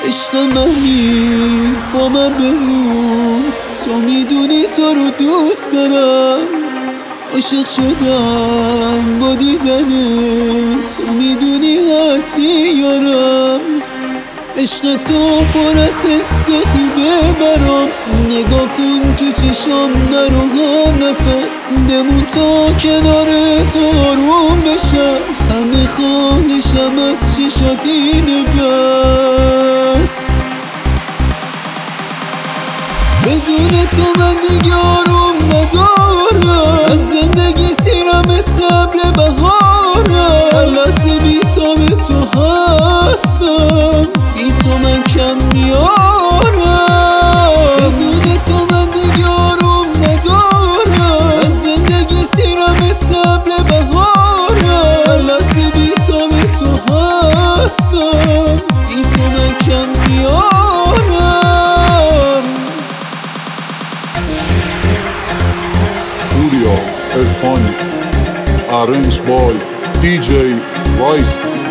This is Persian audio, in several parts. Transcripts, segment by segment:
عشق منی با من بمون، تو میدونی تو رو دوست دارم. عاشق شدم با دیدنت، تو میدونی هستی یارم. عشق تو پر از حس خوبه برام، نگاه کن تو چشام نرو هم نفس، بمون تا کنار تو آروم بشم. همه خواهشم از چشات اینه بس، بدون تو من دیگه آروم ندارم. از زندگی سیرم صبر بهارم، هر لحظه بی تو به تو هستم، بی تو من کم میارم. بدون تو من دیگه آروم ندارم. از زندگی سیرم صبر بهارم، هر لحظه بی تو به تو هستم، بی تو من کم میارم. Surya Irfani, arranged by DJ Wise.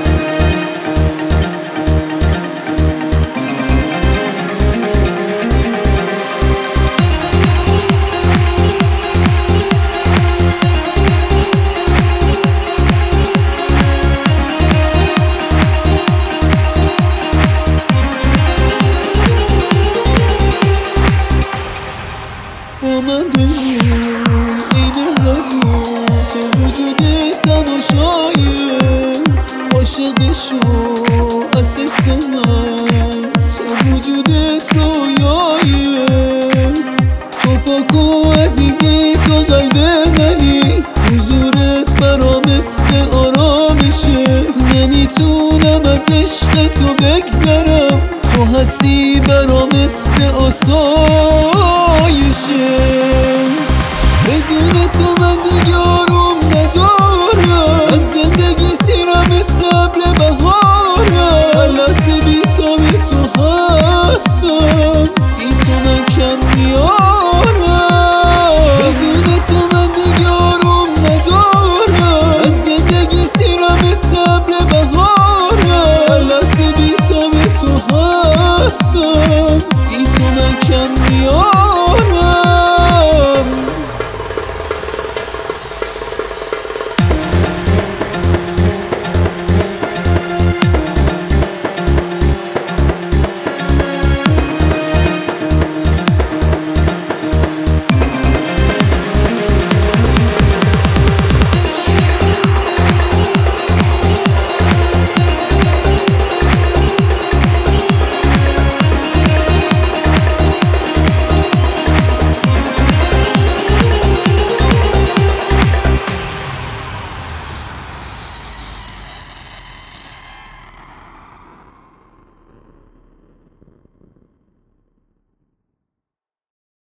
با من بمون اینه همون، تو وجود تماشایه. عاشق بشو از حس من، تو وجودت رویاییه. تو پاکو عزیزی تو قلب منی، حضورت برام مثل آرامشه. نمیتونم از عشق تو بگذرم، تو هستی برام مثل آسایشه. بدون تو من دیگه آروم ندارم. از زندگی سیرم صبر